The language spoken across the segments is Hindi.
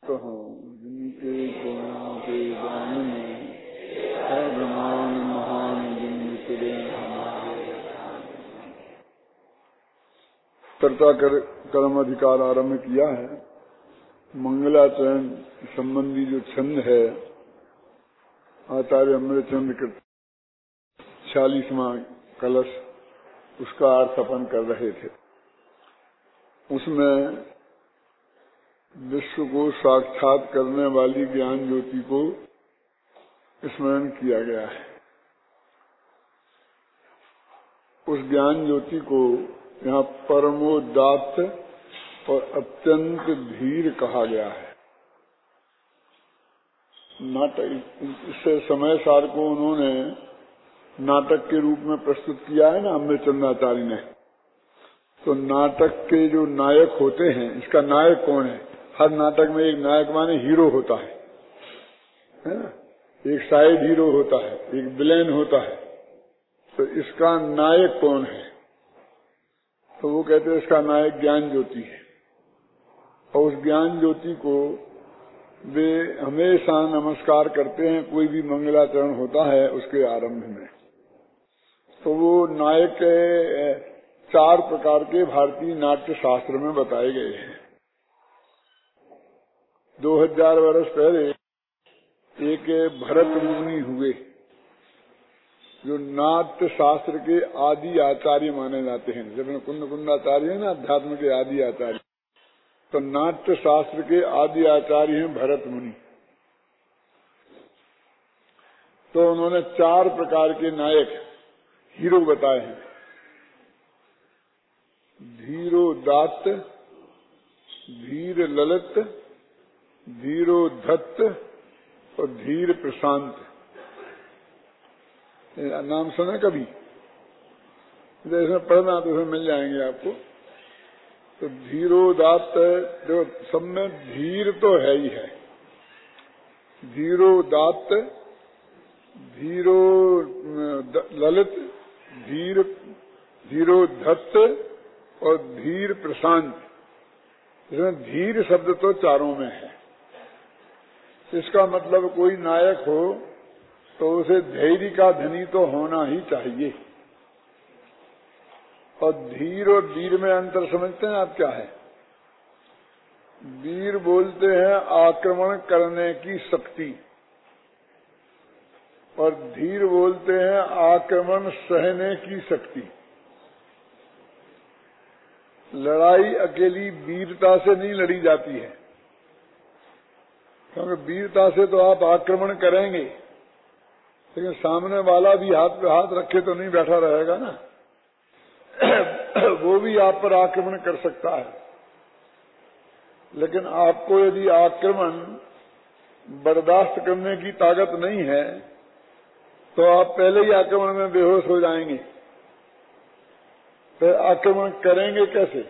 हूँ जिनके गुणों के गान में ब्रह्मांड महान जिन तुरे हमारे। कर्ता कर्म अधिकार आरंभ किया है। मंगलाचरण संबंधी जो छंद है आचार्य अमृतचंद्र के 46वां कलश उसका अर्थ अपन कर रहे थे। उसमें विश्व को साक्षात करने वाली ज्ञान ज्योति को स्मरण किया गया है। उस ज्ञान ज्योति को यहाँ परमोदात्त और अत्यंत धीर कहा गया है। नाटक इससे समय सार को उन्होंने नाटक के रूप में प्रस्तुत किया है ना अमृतचंद्राचार्य ने। तो नाटक के जो नायक होते हैं, इसका नायक कौन है? हर नाटक में एक नायक माने हीरो होता है ना? एक साइड हीरो होता है, एक विलेन होता है। तो इसका नायक कौन है? तो वो कहते हैं इसका नायक ज्ञान ज्योति है। और उस ज्ञान ज्योति को वे हमेशा नमस्कार करते हैं। कोई भी मंगलाचरण होता है उसके आरंभ में। तो वो नायक 4 प्रकार के भारतीय नाट्य शास्त्र में बताए गए हैं। 2000 वर्ष पहले एक भरत मुनि हुए जो नाट्य शास्त्र के आदि आचार्य माने जाते हैं। जब कुंदाचार्य है ना अध्यात्म के आदि आचार्य, तो नाट्य शास्त्र के आदि आचार्य हैं भरत मुनि। तो उन्होंने 4 प्रकार के नायक हीरो बताए हैं। धीरोदात्त, धीर ललित, धीरोधत्त और धीर प्रशांत। नाम सुना कभी? इसमें पढ़ना तो इसमें मिल जाएंगे आपको। तो धीरोदात्त जो सब में धीर तो है ही है। धीरोदात्त, धीरो ललित, धीरोधत्त और धीर प्रशांत। इसमें धीर शब्द तो 4 में है। इसका मतलब कोई नायक हो तो उसे धैर्य का धनी तो होना ही चाहिए। और धीर और वीर में अंतर समझते हैं आप क्या है? वीर बोलते हैं आक्रमण करने की शक्ति और धीर बोलते हैं आक्रमण सहने की शक्ति। लड़ाई अकेली वीरता से नहीं लड़ी जाती है, क्योंकि वीरता से तो आप आक्रमण करेंगे, लेकिन सामने वाला भी हाथ पे हाथ रखे तो नहीं बैठा रहेगा ना। वो भी आप पर आक्रमण कर सकता है। लेकिन आपको यदि आक्रमण बर्दाश्त करने की ताकत नहीं है तो आप पहले ही आक्रमण में बेहोश हो जाएंगे। फिर आक्रमण करेंगे कैसे?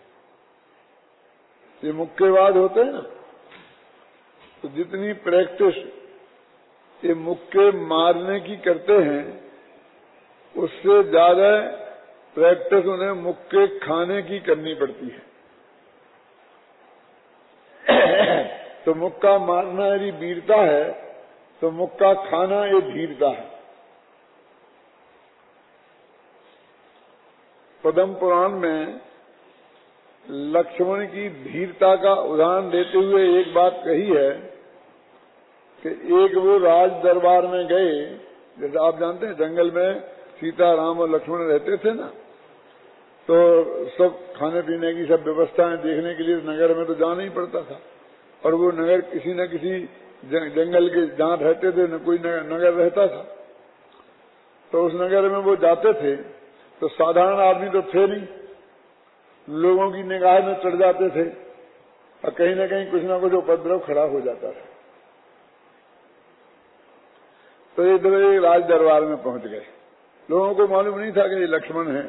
ये मुक्केबाज होते हैं ना, तो जितनी प्रैक्टिस ये मुक्के मारने की करते हैं उससे ज्यादा प्रैक्टिस उन्हें मुक्के खाने की करनी पड़ती है। तो मुक्का मारना यदि वीरता है तो मुक्का खाना ये धीरता है। पद्म पुराण में लक्ष्मण की धीरता का उदाहरण देते हुए एक बात कही है कि एक वो राज दरबार में गए। जैसे आप जानते हैं जंगल में सीता राम और लक्ष्मण रहते थे ना, तो सब खाने पीने की सब व्यवस्थाएं देखने के लिए नगर में तो जाना ही पड़ता था। और वो नगर किसी न किसी जंगल के जहाँ रहते थे न कोई नगर रहता था। तो उस नगर में वो जाते थे तो साधारण आदमी तो थे नहीं, लोगों की निगाह में चढ़ जाते थे और कहीं न कहीं कुछ न कुछ उपद्रव खड़ा हो जाता था। तो ये इधर राज दरबार में पहुंच गए। लोगों को मालूम नहीं था कि ये लक्ष्मण है,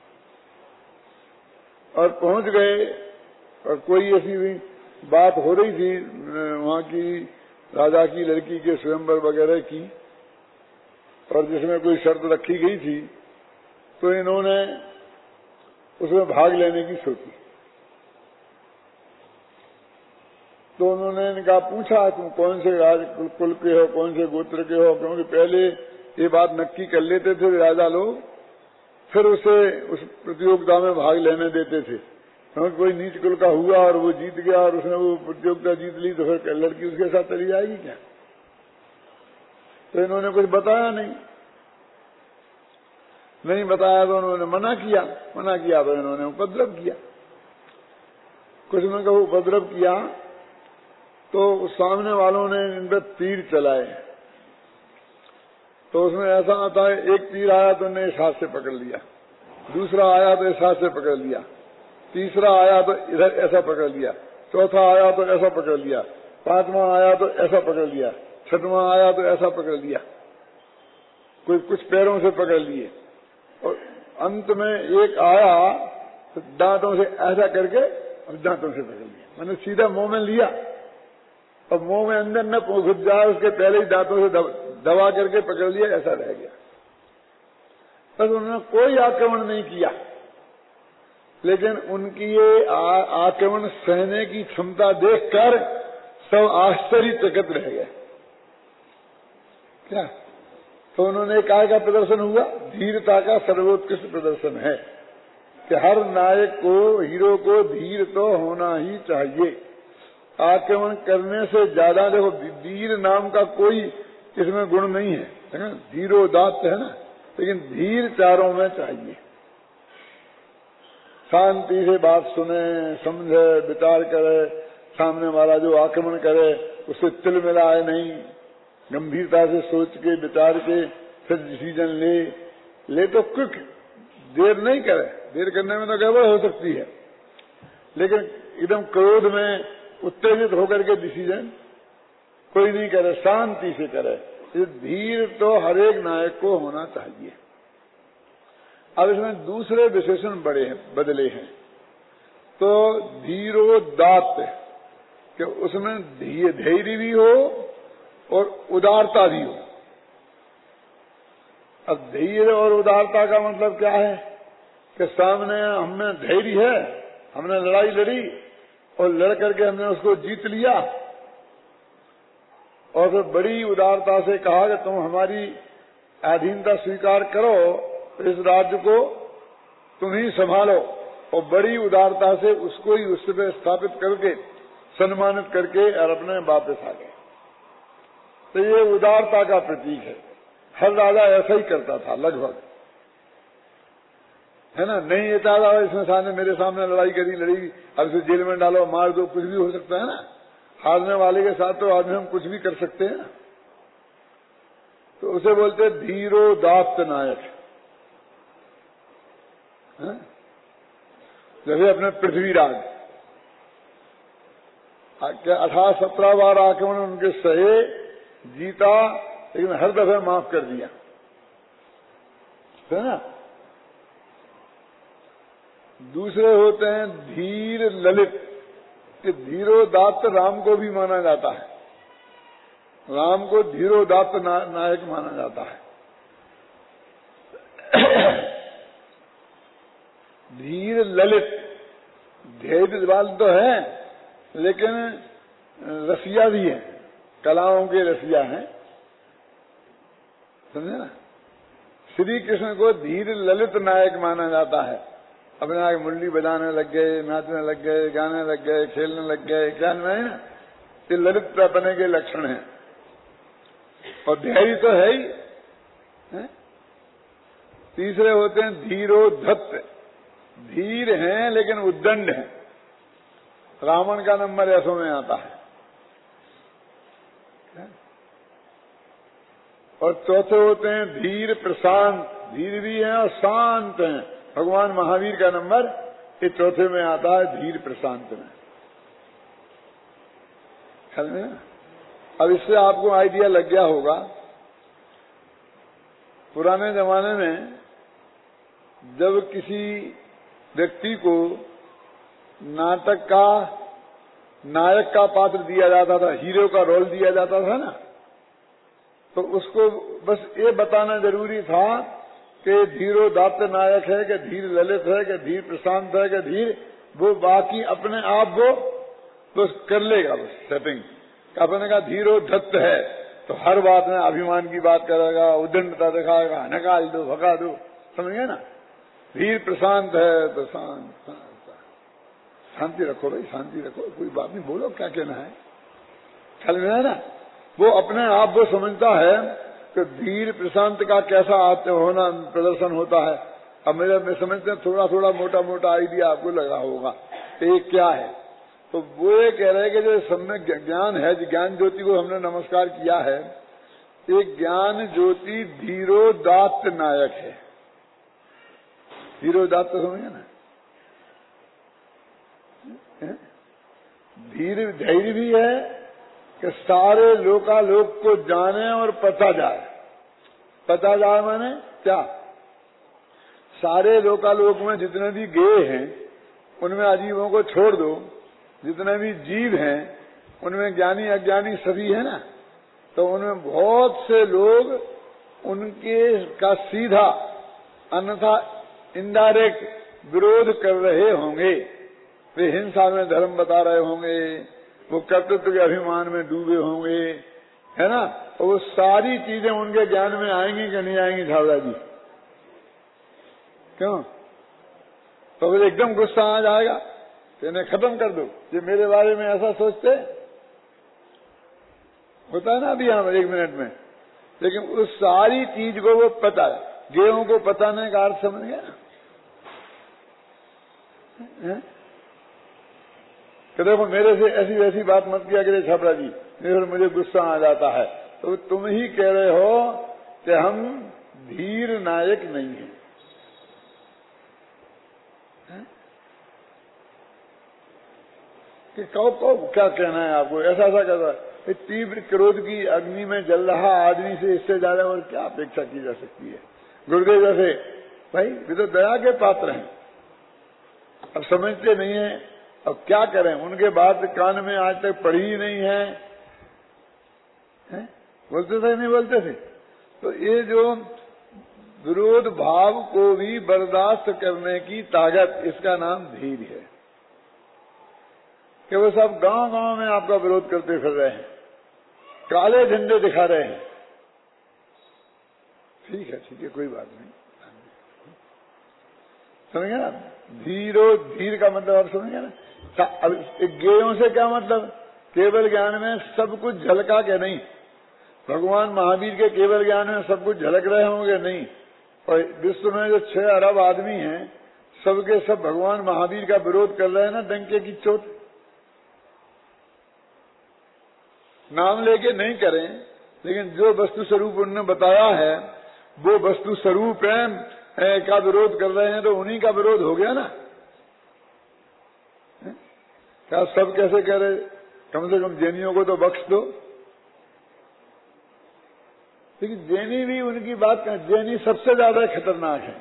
और पहुंच गए। और कोई ऐसी बात हो रही थी वहां की राजा की लड़की के स्वयंवर वगैरह की, और जिसमें कोई शर्त रखी गई थी, तो इन्होंने उसमें भाग लेने की सोची। तो उन्होंने इनका पूछा तुम कौन से कुल के हो, कौन से गोत्र के हो, क्योंकि पहले ये बात नक्की कर लेते थे राजा लोग, फिर उसे उस प्रतियोगिता में भाग लेने देते थे। क्योंकि कोई नीच कुल का हुआ और वो जीत गया और उसने वो प्रतियोगिता जीत ली तो फिर लड़की उसके साथ चली जाएगी क्या? तो इन्होंने कुछ बताया नहीं बताया तो उन्होंने मना किया तो इन्होंने उपद्रव किया। कुछ में कहो उपद्रव किया तो सामने वालों ने इन पर तीर चलाए। तो उसमें ऐसा आता है, एक तीर आया तो इन्हें इस हाथ से पकड़ लिया, दूसरा आया तो इस हाथ से पकड़ लिया, तीसरा आया तो इधर ऐसा पकड़ लिया, चौथा आया तो ऐसा पकड़ लिया, पांचवा आया तो ऐसा पकड़ लिया, छठवां आया तो ऐसा पकड़ लिया, कोई कुछ पैरों से पकड़ लिए और अंत में एक आया तो दांतों से ऐसा करके और दांतों से पकड़ लिया, मैंने सीधा मुंह में लिया और मुंह में अंदर न घुस जाए उसके पहले ही दांतों से दबा करके पकड़ लिया, ऐसा रह गया। बस उन्होंने कोई आक्रमण नहीं किया, लेकिन उनकी ये आक्रमण सहने की क्षमता देखकर सब आश्चर्यचकित रह गए। क्या? तो उन्होंने काय का प्रदर्शन हुआ? धीरता का सर्वोत्कृष्ट प्रदर्शन है कि हर नायक को, हीरो को धीर तो होना ही चाहिए। आक्रमण करने से ज्यादा, देखो वीर नाम का कोई इसमें गुण नहीं है ना, धीरोदात्त है ना, लेकिन धीर चारों में चाहिए। शांति से बात सुने, समझे, विचार करे, सामने वाला जो आक्रमण करे उससे तिल मिलाए नहीं, गंभीरता से सोच के विचार के फिर डिसीजन ले तो क्विक, देर नहीं करे। देर करने में तो गड़बड़ हो सकती है, लेकिन एकदम क्रोध में उत्तेजित होकर के डिसीजन कोई नहीं करे, शांति से करे। धीर तो हर एक नायक को होना चाहिए। अब इसमें दूसरे विशेषण बदले हैं। तो धीरोदात्त कि उसमें धैर्य भी हो और उदारता भी हो। अब धैर्य और उदारता का मतलब क्या है कि सामने हमें धैर्य है, हमने लड़ाई लड़ी और लड़ करके हमने उसको जीत लिया और फिर बड़ी उदारता से कहा कि तुम हमारी अधीनता स्वीकार करो, इस राज्य को तुम ही संभालो, और बड़ी उदारता से उसको ही उस पर स्थापित करके सम्मानित करके और अपने वापस आ गए। तो ये उदारता का प्रतीक है। हर राजा ऐसा ही करता था लगभग, है ना। नहीं ये चाहता इसमें मेरे सामने लड़ाई करी, लड़ी, अब इसे जेल में डालो, मार दो, कुछ भी हो सकता है ना। हारने वाले के साथ तो आदमी हम कुछ भी कर सकते हैं ना। तो उसे बोलते धीरोदात्त नायक। जैसे अपने पृथ्वीराज 18-17 बार आक्रमण उनके सहे, जीता, लेकिन हर दफे माफ कर दिया, है ना। दूसरे होते हैं धीर ललित, कि धीरोदात्त राम को भी माना जाता है। राम को धीरोदात्त नायक माना जाता है। धीर ललित, धैर्यवान तो है लेकिन रसिया भी है, कलाओं के रसिया हैं, समझे ना। श्री कृष्ण को धीर ललित नायक माना जाता है। अपने आगे मुरली बजाने लग गए, नाचने लग गए, गाने लग गए, खेलने लग गए, क्या नहीं ना, ये ललित बने के लक्षण हैं। और धैर्य तो है ही है? तीसरे होते हैं धीरोधत्त, धीर हैं लेकिन उद्दंड हैं। रावण का नंबर ऐसों में आता है। और चौथे होते हैं धीर प्रशांत, धीर भी हैं और शांत हैं। भगवान महावीर का नंबर ये चौथे में आता है, धीर प्रशांत में। ख्याल में? अब इससे आपको आइडिया लग गया होगा, पुराने जमाने में जब किसी व्यक्ति को नाटक का नायक का पात्र दिया जाता था, हीरो का रोल दिया जाता था ना, तो उसको बस ये बताना जरूरी था कि धीरोदात्त नायक है कि धीर ललित है कि धीर प्रशांत है कि धीर, वो बाकी अपने आप वो बस कर लेगा, बस सेटिंग। अपने का धीरो धत्त है तो हर बात में अभिमान की बात करेगा, उद्दंडता दिखाएगा, निकाल दो, भगा दो, समझ गए ना। धीर प्रशांत है तो शांति रखो भाई, शांति रखो, कोई बात नहीं, बोलो क्या कहना है, चल रहा है ना। वो अपने आप वो समझता है कि धीर प्रशांत का कैसा होना प्रदर्शन होता है। अब मैं समझते हैं थोड़ा थोड़ा मोटा मोटा आइडिया आपको लगा होगा कि ये क्या है। तो वो ये कह रहे हैं कि जो सम्यक ज्ञान है, ज्ञान ज्योति को हमने नमस्कार किया है, एक ज्ञान ज्योति धीरोदात्त नायक है। धीरोदात्त समझे ना, धीर धैर्य भी है कि सारे लोकालोक को जाने और पता जाए। पता जाए माने क्या, सारे लोकालोक में जितने भी गेय हैं उनमें अजीबों को छोड़ दो, जितने भी जीव हैं उनमें ज्ञानी अज्ञानी सभी है ना, तो उनमें बहुत से लोग उनके का सीधा अन्यथा इनडायरेक्ट विरोध कर रहे होंगे। वे हिंसा में धर्म बता रहे होंगे, वो कर्तृत्व के अभिमान में डूबे होंगे, है ना। तो वो सारी चीजें उनके ज्ञान में आएंगी कि नहीं आएंगी झावड़ा जी, क्यों? तो फिर एकदम गुस्सा आ जाएगा, इन्हें खत्म कर दो, ये मेरे बारे में ऐसा सोचते होता है ना अभी यहाँ 1 मिनट में। लेकिन उस सारी चीज को वो पता है, गेहूं को पताने का अर्थ समझ गया कि देखो मेरे से ऐसी वैसी बात मत किया करे छापरा जी, फिर मुझे गुस्सा आ जाता है। तो तुम ही कह रहे हो कि हम धीर नायक नहीं हैं। कि कहो क्या कहना है आपको, ऐसा ऐसा कहता है। तीव्र क्रोध की अग्नि में जल रहा आदमी से इससे ज्यादा और क्या अपेक्षा की जा सकती है। गुरुदेव जैसे भाई वे तो दया के पात्र हैं, अब समझते नहीं है, अब क्या करें, उनके बात कान में आज तक पढ़ी ही नहीं है, बोलते थे नहीं बोलते थे। तो ये जो विरोध भाव को भी बर्दाश्त करने की ताकत, इसका नाम धीर है। कि वो सब गांव गांव में आपका विरोध करते फिर रहे हैं, काले झंडे दिखा रहे हैं। ठीक है कोई बात नहीं, समझे ना। धीर का मतलब आप समझे ना। अब ज्ञेयों से क्या मतलब, केवल ज्ञान में सब कुछ झलका के नहीं। भगवान महावीर के केवल ज्ञान में सब कुछ झलक रहे होंगे नहीं। और विश्व में जो 6 अरब आदमी हैं, सबके सब भगवान महावीर का विरोध कर रहे हैं ना, डंके की चोट। नाम लेके नहीं करें, लेकिन जो वस्तु स्वरूप उन्होंने बताया है वो वस्तु स्वरूप है का विरोध कर रहे हैं, तो उन्हीं का विरोध हो गया ना। क्या सब कैसे कह रहे, कम से कम जैनियों को तो बख्श दो। लेकिन जैनी भी उनकी बात का, जैनी सबसे ज्यादा खतरनाक है।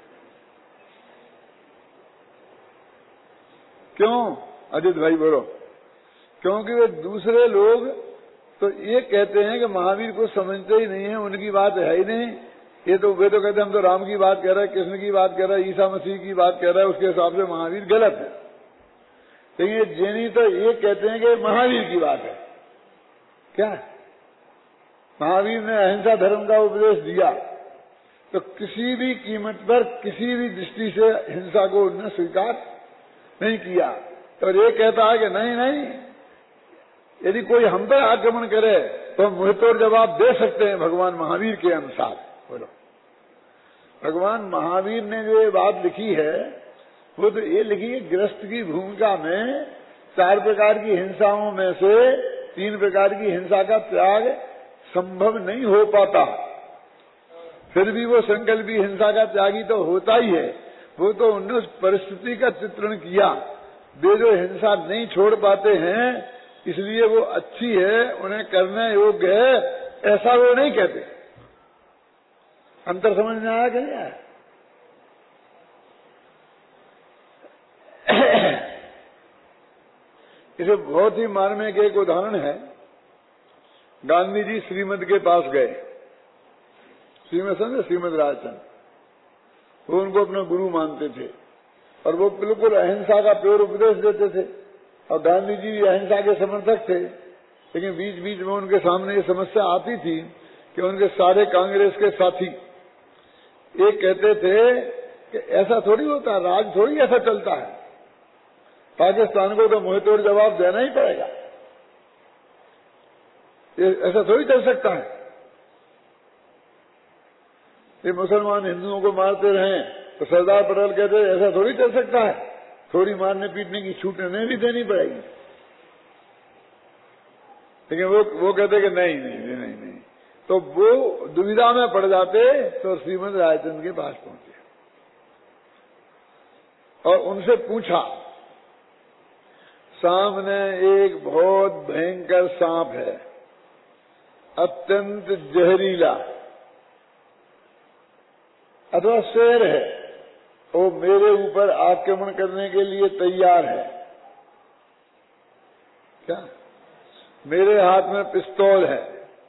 क्यों अजित भाई बोलो? क्योंकि वे दूसरे लोग तो ये कहते हैं कि महावीर को समझते ही नहीं है, उनकी बात है ही नहीं। ये तो वे तो कहते हैं हम तो राम की बात कह रहे हैं, कृष्ण की बात कह रहे हैं, ईसा मसीह की बात कह रहे हैं, उसके हिसाब से महावीर गलत है। लेकिन ये जैनी तो ये कहते हैं कि महावीर की बात है। क्या महावीर ने अहिंसा धर्म का उपदेश दिया, तो किसी भी कीमत पर किसी भी दृष्टि से हिंसा को उन्होंने स्वीकार नहीं किया। और ये कहता है कि नहीं, यदि कोई हम पर आक्रमण करे तो हम मुंहतोड़ जवाब दे सकते हैं भगवान महावीर के अनुसार। बोलो, भगवान महावीर ने जो ये बात लिखी है वो तो ये लिखी है, गृहस्थ की भूमिका में 4 प्रकार की हिंसाओं में से 3 प्रकार की हिंसा का त्याग संभव नहीं हो पाता। फिर भी वो संकल्पी हिंसा का त्यागी तो होता ही है। वो तो उन्होंने उस परिस्थिति का चित्रण किया। वे जो हिंसा नहीं छोड़ पाते हैं इसलिए वो अच्छी है, उन्हें करने योग्य है, ऐसा वो नहीं कहते। अंतर समझ में आया कि नहीं आया? इसे बहुत ही मार्मिक एक उदाहरण है। गांधी जी श्रीमद के पास गए, श्रीमद राजचंद्र, वो उनको अपना गुरु मानते थे और वो बिल्कुल अहिंसा का प्योर उपदेश देते थे। और गांधी जी भी अहिंसा के समर्थक थे, लेकिन बीच बीच में उनके सामने ये समस्या आती थी कि उनके सारे कांग्रेस के साथी एक कहते थे कि ऐसा थोड़ी होता, राज थोड़ी ऐसा चलता है, पाकिस्तान को तो मुंहतोड़ जवाब देना ही पड़ेगा, ये ऐसा थोड़ी चल सकता है। ये मुसलमान हिंदुओं को मारते रहे तो सरदार पटेल कहते ऐसा थोड़ी चल सकता है, थोड़ी मारने पीटने की छूट उन्हें भी देनी पड़ेगी। लेकिन वो कहते कि नहीं नहीं नहीं नहीं, नहीं। तो वो दुविधा में पड़ जाते तो श्रीमद रायचंद के पास पहुंचे और उनसे पूछा, सामने एक बहुत भयंकर सांप है, अत्यंत जहरीला, अथवा शेर है, वो मेरे ऊपर आक्रमण करने के लिए तैयार है, क्या मेरे हाथ में पिस्तौल है,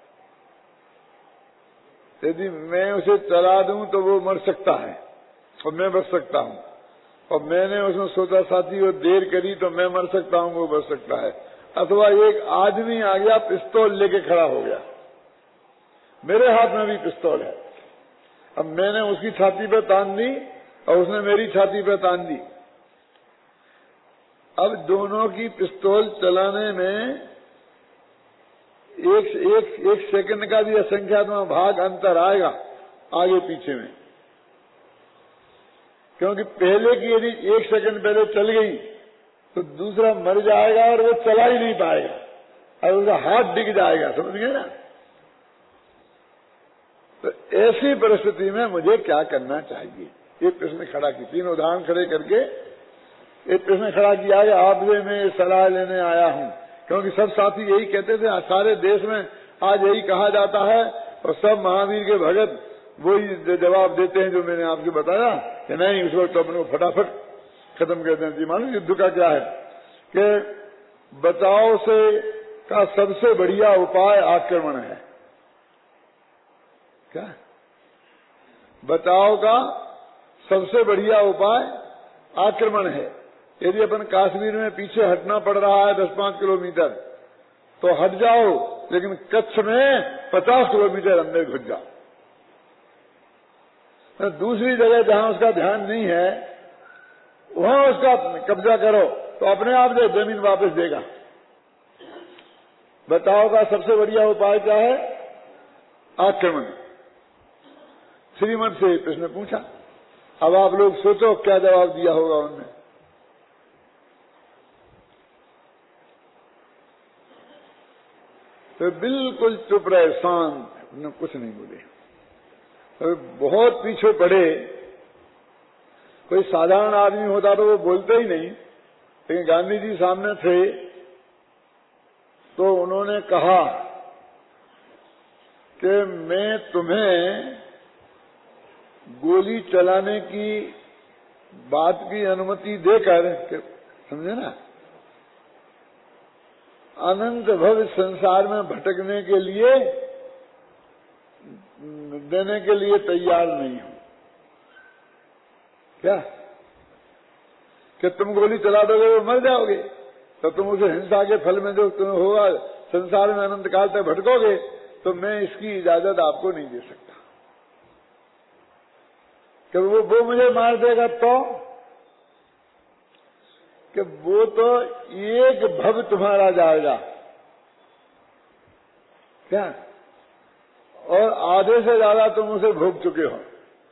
यदि मैं उसे चला दूं तो वो मर सकता है और मैं बच सकता हूं, और मैंने उसमें सोचा साथी वो देर करी तो मैं मर सकता हूं, वो बच सकता है। अथवा एक आदमी आ गया, पिस्तौल लेके खड़ा हो गया, मेरे हाथ में भी पिस्तौल है, अब मैंने उसकी छाती पे तान दी और उसने मेरी छाती पे तान दी। अब दोनों की पिस्तौल चलाने में एक सेकंड का भी असंख्यात्मक भाग अंतर आएगा आगे पीछे में, क्योंकि पहले की यदि एक सेकंड पहले चल गई तो दूसरा मर जाएगा और वो चला ही नहीं पाएगा और उसका हाथ डिग जाएगा, समझ गए ना। तो ऐसी परिस्थिति में मुझे क्या करना चाहिए, ये प्रश्न खड़ा की, 3 उदाहरण खड़े करके एक प्रश्न खड़ा किया कि आपसे मैं सलाह लेने आया हूं, क्योंकि सब साथी यही कहते थे, सारे देश में आज यही कहा जाता है और सब महावीर के भगत वही जवाब देते हैं जो मैंने आपको बताया कि नहीं, उस वक्त तो अपने को फटाफट खत्म कर देना चाहिए। मालूम युद्ध का क्या है कि बचाव से का सबसे बढ़िया उपाय आक्रमण है। क्या बचाव का सबसे बढ़िया उपाय आक्रमण है। यदि अपन कश्मीर में पीछे हटना पड़ रहा है 10-5 किलोमीटर तो हट जाओ, लेकिन कच्छ में 50 किलोमीटर अंदर घुस जाओ। दूसरी जगह जहां उसका ध्यान नहीं है वहां उसका कब्जा करो तो अपने आप जो जमीन वापस देगा। बचाव का सबसे बढ़िया उपाय क्या है? आक्रमण। श्रीमद से प्रश्न पूछा, अब आप लोग सोचो क्या जवाब दिया होगा उनने। तो बिल्कुल चुप रहे, शांत, उन्होंने कुछ नहीं बोले। तो बहुत पीछे पड़े, कोई साधारण आदमी होता तो वो बोलते ही नहीं, लेकिन गांधी जी सामने थे तो उन्होंने कहा कि मैं तुम्हें गोली चलाने की बात की अनुमति देकर, समझे ना, अनंत भव संसार में भटकने के लिए देने के लिए तैयार नहीं हूं। क्या कि तुम गोली चला दोगे वो मर जाओगे, तो तुम उसे हिंसा के फल में जो तुम्हें होगा संसार में अनंत काल तक भटकोगे, तो मैं इसकी इजाजत आपको नहीं दे सकता। कि वो मुझे मार देगा तो कि वो तो एक भव तुम्हारा जाएगा, क्या, और आधे से ज्यादा तुम उसे भोग चुके हो,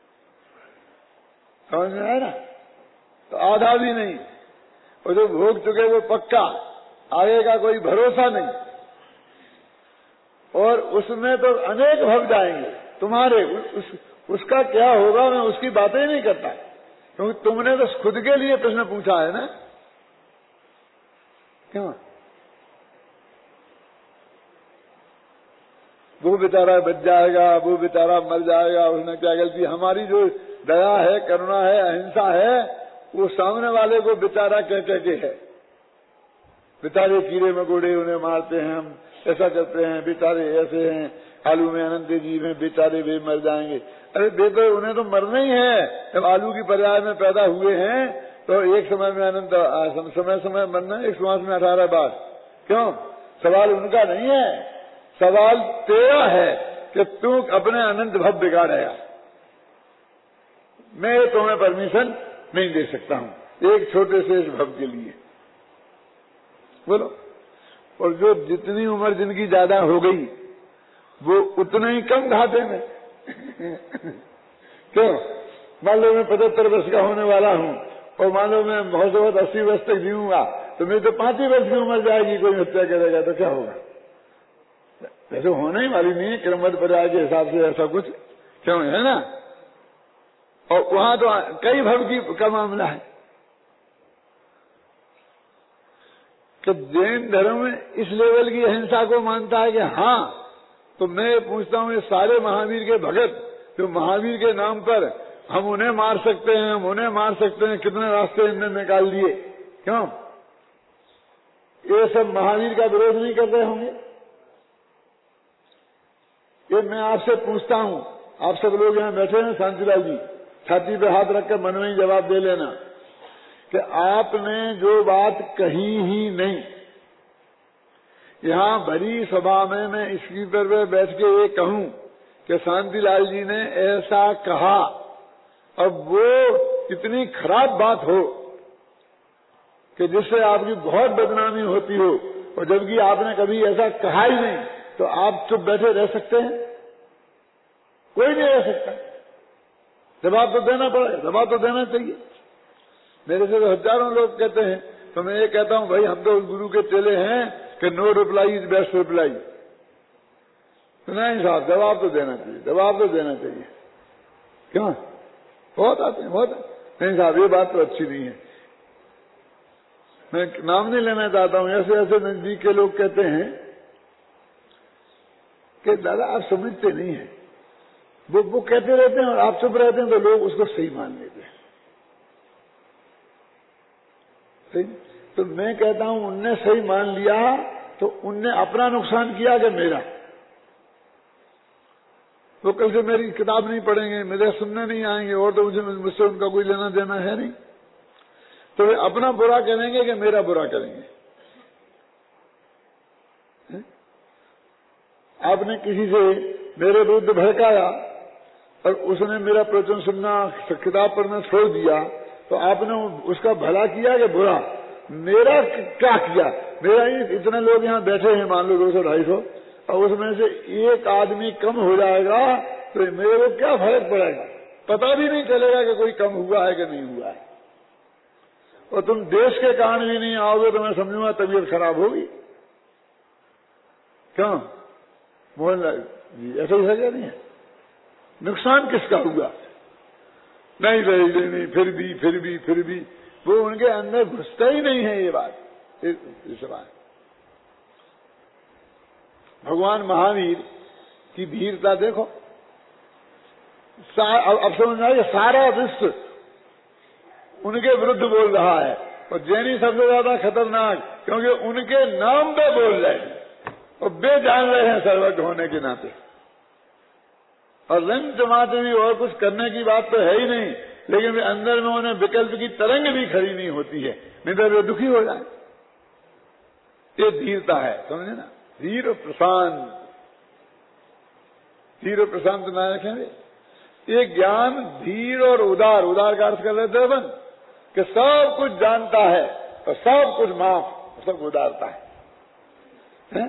समझ में आया ना। तो आधा भी नहीं, और जो भोग चुके वो पक्का, आगे का कोई भरोसा नहीं, और उसमें तो अनेक भव जाएंगे तुम्हारे। उसका क्या होगा मैं उसकी बातें ही नहीं करता, क्योंकि तुमने तो खुद के लिए प्रश्न पूछा है ना। क्यों? वो बेचारा बच जाएगा, वो बेचारा मर जाएगा, उसने क्या गलती। हमारी जो दया है, करुणा है, अहिंसा है, वो सामने वाले को बेचारा कह के है। बेचारे कीड़े मकोड़े उन्हें मारते हैं, हम ऐसा करते हैं, बेचारे ऐसे हैं, आलू में अनंत जीव हैं, बेचारे वे मर जाएंगे। अरे बेटे, उन्हें तो मरना ही है। जब आलू की पर्याय में पैदा हुए हैं तो एक समय में अनंत समय समय बनना, एक श्वास में 18 बार। क्यों? सवाल उनका नहीं है, सवाल तेरा है कि तू अपने अनंत भव बिगाड़ेगा। मैं तुम्हें परमिशन नहीं दे सकता हूं एक छोटे से इस भव के लिए। बोलो। और जो जितनी उम्र जिनकी ज्यादा हो गई वो उतना ही कम घाटे में। क्यों? मान लो मैं 75 वर्ष का होने वाला हूं और मान लो मैं बहुत 80 वर्ष तक जीऊंगा, तो मेरी तो 5 ही वर्ष की उम्र जाएगी, कोई हत्या करेगा तो क्या होगा? वैसे होने ही वाली नहीं है क्रमबद्ध पर्याय के हिसाब से ऐसा कुछ। क्यों? है ना? और वहां तो कई भव का मामला है कि जैन धर्म इस लेवल की अहिंसा को मानता है कि हाँ, तो मैं पूछता हूं ये सारे महावीर के भगत जो महावीर के नाम पर हम उन्हें मार सकते हैं, हम उन्हें मार सकते हैं, कितने रास्ते इनने निकाल दिए। क्यों? ये सब महावीर का विरोध नहीं कर रहे होंगे? ये मैं आपसे पूछता हूं, आप सब लोग यहाँ बैठे हैं, शांतिलाल जी छाती पे हाथ रखकर मन में ही जवाब दे लेना कि आपने जो बात कही ही नहीं, यहाँ भरी सभा में मैं स्पीकर पे बैठ के ये कहूं कि शांतिलाल जी ने ऐसा कहा, अब वो इतनी खराब बात हो कि जिससे आपकी बहुत बदनामी होती हो, और जबकि आपने कभी ऐसा कहा ही नहीं, तो आप चुप बैठे रह सकते हैं? कोई नहीं रह सकता। जवाब तो देना पड़ेगा, जवाब तो देना चाहिए। मेरे से तो हजारों लोग कहते हैं, तो मैं ये कहता हूं भाई हम तो उस गुरु के चेले हैं कि no reply is best reply. तो नहीं साहब, जवाब तो देना चाहिए, जवाब तो देना चाहिए। क्यों? बहुत आते हैं, बहुत नहीं साहब, ये बात तो अच्छी नहीं है। मैं नाम नहीं लेना चाहता हूं, ऐसे ऐसे नजदीक के लोग कहते हैं कि दादा आप समझते नहीं है, वो कहते रहते हैं और आप चुप रहते हैं, तो लोग उसको सही मान लेते हैं। सही? तो मैं कहता हूं उनने सही मान लिया तो उनने अपना नुकसान किया कि मेरा? वो कल से मेरी किताब नहीं पढ़ेंगे, मेरे सुनने नहीं आएंगे, और तो मुझसे उनका कोई लेना देना है नहीं, तो वे अपना बुरा करेंगे कि मेरा बुरा करेंगे? आपने किसी से मेरे विरुद्ध भड़काया और उसने मेरा प्रवचन सुनना, किताब पढ़ना छोड़ दिया, तो आपने उसका भला किया कि बुरा? मेरा क्या किया? मेरा ही इतने लोग यहाँ बैठे हैं, मान लो 200-250, और उसमें से एक आदमी कम हो जाएगा तो मेरे को क्या फर्क पड़ेगा? पता भी नहीं चलेगा कि कोई कम हुआ है कि नहीं हुआ है। और तुम देश के कारण भी नहीं आओगे तो मैं समझूंगा तबीयत खराब होगी। क्यों मोहनलाल जी, ऐसा ही सजा नहीं है? नुकसान किसका हुआ? नहीं, फिर भी वो उनके अंदर घुसता ही नहीं है ये बात। इस बात भगवान महावीर की धीरता देखो। अब समझ में आया, सारा विश्व उनके विरुद्ध बोल रहा है, और जैनी सबसे ज्यादा खतरनाक, क्योंकि उनके नाम पे बोल रहे हैं और बेजान रहे हैं सर्वज्ञ होने के नाते। और रंग जमाते भी और कुछ करने की बात तो है ही नहीं, लेकिन वे अंदर में उन्हें विकल्प की तरंग भी खड़ी नहीं होती है, नहीं तो वे दुखी हो जाए। ये धीरता है, समझे ना? धीर और प्रशांत नायक है वे। ये ज्ञान धीर और उदार का अर्थ कर रहे थे अपन कि सब कुछ जानता है और सब कुछ माफ, सब उदारता है?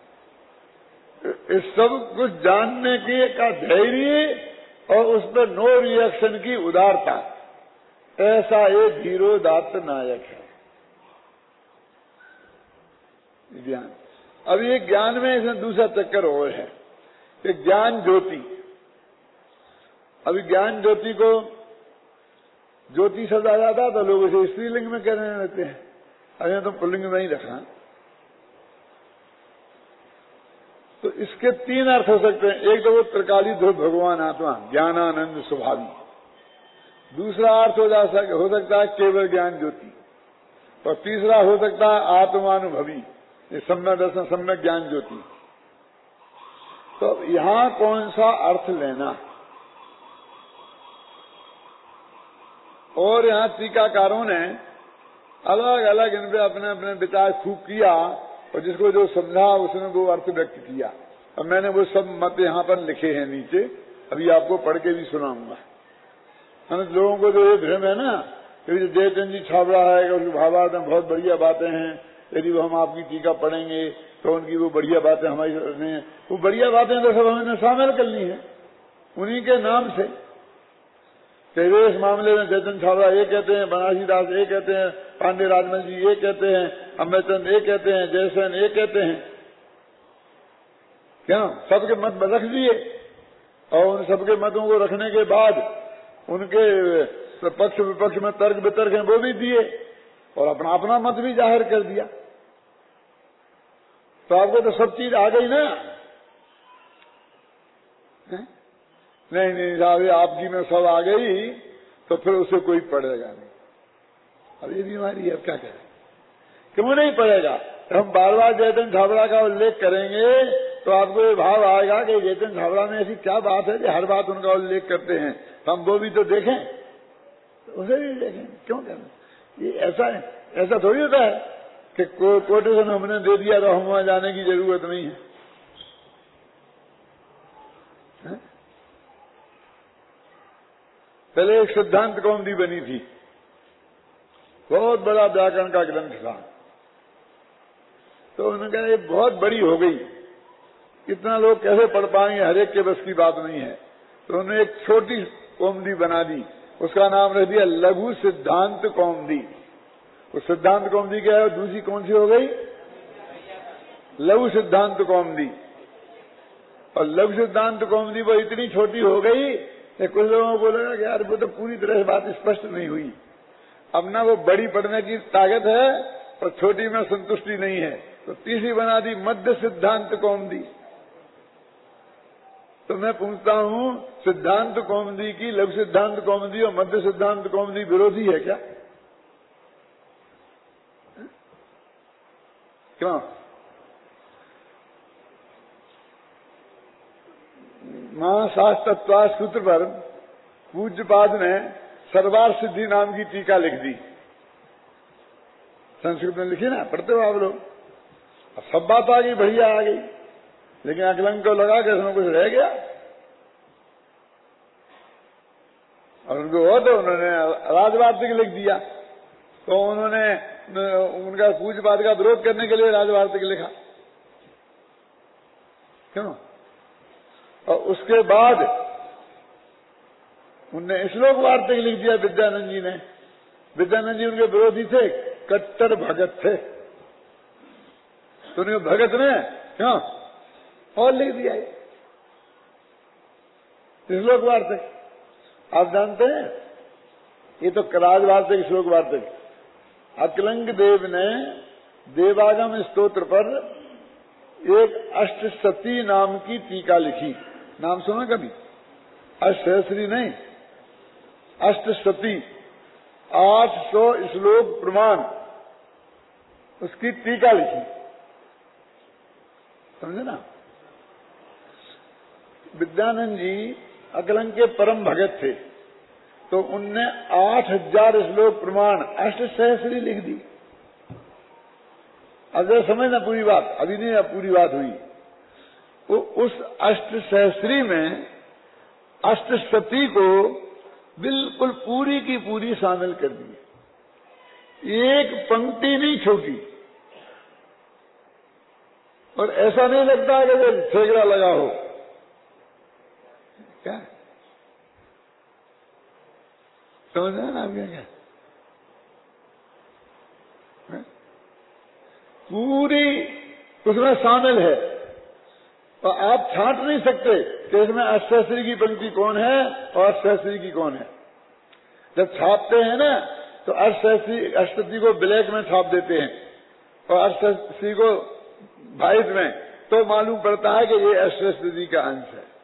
इस सब कुछ जानने की का धैर्य और उस पर नो रिएक्शन की उदारता, ऐसा एक धीरोदात्त नायक है ज्ञान। अब ये ज्ञान में इसमें दूसरा चक्कर और है कि ज्ञान ज्योति। अभी ज्ञान ज्योति को ज्योति शब्द आ जाता तो लोग इसे स्त्रीलिंग में कहने लगते हैं, अरे तो पुल्लिंग में ही रखा। तो इसके 3 अर्थ हो सकते हैं। एक तो वो त्रिकाली ध्रुव भगवान आत्मा ज्ञानानंद स्वभावी, दूसरा अर्थ हो सकता है केवल ज्ञान ज्योति, और तीसरा हो सकता है आत्मानुभवी, सम्यक दर्शन सम्यक ज्ञान ज्योति। तो यहां कौन सा अर्थ लेना? और यहाँ टीकाकारों ने अलग अलग इन पे अपने अपने विचार खूब किया और जिसको जो समझा उसने वो अर्थ व्यक्त किया। अब मैंने वो सब मत यहाँ पर लिखे हैं नीचे, अभी आपको पढ़ के भी सुनाऊंगा। लोगों को जो ये भ्रम है ना कि जयचंद जी छाबड़ा है, उसके भावार्थ में बहुत बढ़िया बातें हैं, यदि वो हम आपकी टीका पढ़ेंगे तो उनकी वो बढ़िया बातें हमारी नहीं, वो बढ़िया बातें तो सब हमने शामिल कर ली है उन्हीं के नाम से। इस मामले में जयचंद छाबड़ा ये कहते हैं, बनारसी दास ये कहते हैं, पांडे राजमल जी ये कहते हैं, अम्बेचंद ये कहते हैं, जयसेन ये कहते हैं। क्यों? सबके मत रख दिए और उन सबके मतों को रखने के बाद उनके पक्ष विपक्ष में तर्क वितर्क हैं वो भी दिए और अपना अपना मत भी जाहिर कर दिया। तो आपको तो सब चीज आ गई ना? नहीं साहब आपकी में सब आ गई तो फिर उसे कोई पढ़ेगा नहीं। अब ये बीमारी है, अब क्या करें? क्यों नहीं पढ़ेगा? हम बार बार जयचंद छाबड़ा का उल्लेख करेंगे तो आपको ये भाव आएगा कि जयचंद छाबड़ा में ऐसी क्या बात है कि हर बात उनका उल्लेख करते हैं, हम वो भी तो देखें, तो उसे भी देखें। क्यों करना? ये ऐसा थोड़ी होता है कि कोटेशन हमने दे दिया तो हम वहां जाने की जरूरत नहीं है। पहले एक सिद्धांत कौमुदी बनी थी, बहुत बड़ा व्याकरण का ग्रंथ था, तो उन्होंने कहा ये बहुत बड़ी हो गई, इतना लोग कैसे पढ़ पाएंगे, हर एक के बस की बात नहीं है। तो उन्होंने एक छोटी कौमुदी बना दी, उसका नाम रख दिया लघु सिद्धांत कौमुदी। वो सिद्धांत कौमुदी क्या है? दूसरी कौन सी हो गई? लघु सिद्धांत कौमुदी। और लघु सिद्धांत कौमुदी वो इतनी छोटी हो गई कि कुछ लोगों को लगा कि यार वो तो पूरी तरह से बात स्पष्ट नहीं हुई। अब ना वो बड़ी पढ़ने की ताकत है और छोटी में संतुष्टि नहीं है, तो तीसरी बना दी मध्य सिद्धांत कौमुदी। तो मैं पूछता हूं, सिद्धांत कौमुदी की लघु सिद्धांत कौमुदी और मध्य सिद्धांत कौमुदी विरोधी है क्या? क्यों? महाशास्त्रत्वा सूत्र पर पूज्यपाद ने सर्वार सिद्धि नाम की टीका लिख दी, संस्कृत में लिखी ना, पढ़ते हो आप लोग। अब सब बात आ गई, बढ़िया आ गई, लेकिन अकलंग को लगा कि इसमें कुछ रह गया और उनको हो तो उन्होंने राजवार्तिक लिख दिया। तो उन्होंने उनका पूज्यपाद का विरोध करने के लिए राजवार्तिक लिखा। क्यों? और उसके बाद उनने श्लोक वार्तिक लिख दिया विद्यानंद जी ने। विद्यानंद जी उनके विरोधी थे, कट्टर भगत थे, तो उन्हें भगत ने क्यों और लिख दिया श्लोक वार्तिक। आप जानते हैं ये तो राज वार्तिक श्लोक वार्तिक। अकलंग देव ने देवागम स्तोत्र पर एक अष्टसती नाम की टीका लिखी। नाम सुना कभी? अष्टसहस्री नहीं, अष्टसती, 800 श्लोक प्रमाण, उसकी टीका लिखी। समझे ना? विद्यानंद जी अकलंग के परम भगत थे, तो उनने 8000 श्लोक प्रमाण अष्टसहस्री लिख दी। अब जरा समझना पूरी बात, अभी नहीं अब पूरी बात हुई। वो उस अष्टसहस्री में अष्टसती को बिल्कुल पूरी की पूरी शामिल कर दी, एक पंक्ति नहीं छोटी। और ऐसा नहीं लगता कि वो ठेकड़ा लगा हो, क्या समझ रहे हैं ना आप? क्या पूरी उसमें शामिल है और आप छांट नहीं सकते कि इसमें अष्टसहस्री की पंक्ति कौन है और अष्टसहस्री की कौन है। जब छापते हैं ना तो अष्टसहस्री को ब्लैक में छाप देते हैं और अष्टसहस्री को व्हाइट में, तो मालूम पड़ता है कि ये अष्टसहस्री का अंश है।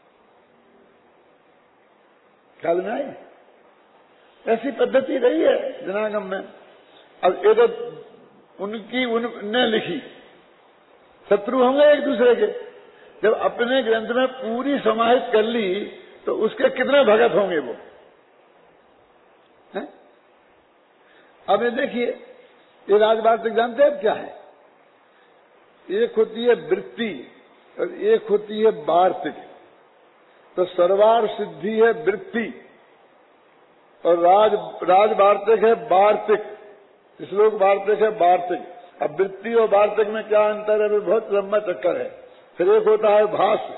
ख्याल में आई? ऐसी पद्धति रही है जनागम में। अब ये तो उनने लिखी, शत्रु होंगे एक दूसरे के। जब अपने ग्रंथ में पूरी समाहित कर ली तो उसके कितने भगत होंगे वो? है? अब ये देखिए, ये राजवार्तिक जानते हैं क्या है? एक होती है वृत्ति और एक होती है वार्तिक। तो सर्वार सिद्धि है वृत्ति और राजवार्तिक है वार्तिक, श्लोक वार्तिक है वार्तिक। अब वृत्ति और वार्तिक में क्या अंतर है? बहुत लंबा चक्कर है। फिर एक होता है भाष्य,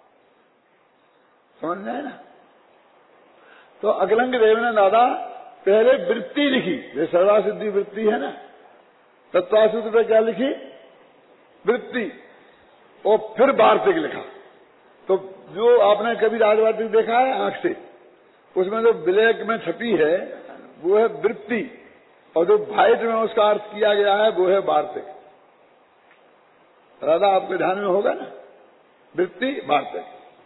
समझ में आए ना? तो अकलंग देव ने दादा पहले वृत्ति लिखी, ये सर्वासिद्धि वृत्ति है ना, तत्वासूत्र पे क्या लिखी? वृत्ति, और फिर वार्तिक लिखा। तो जो आपने कभी राजवार्तिक देखा है आंख से, उसमें जो ब्लैक में छपी है वो है वृत्ति, और जो व्हाइट में उसका अर्थ किया गया है वो है वार्तिक। राधा आपके ध्यान में होगा ना, वृत्ति वार्तिक।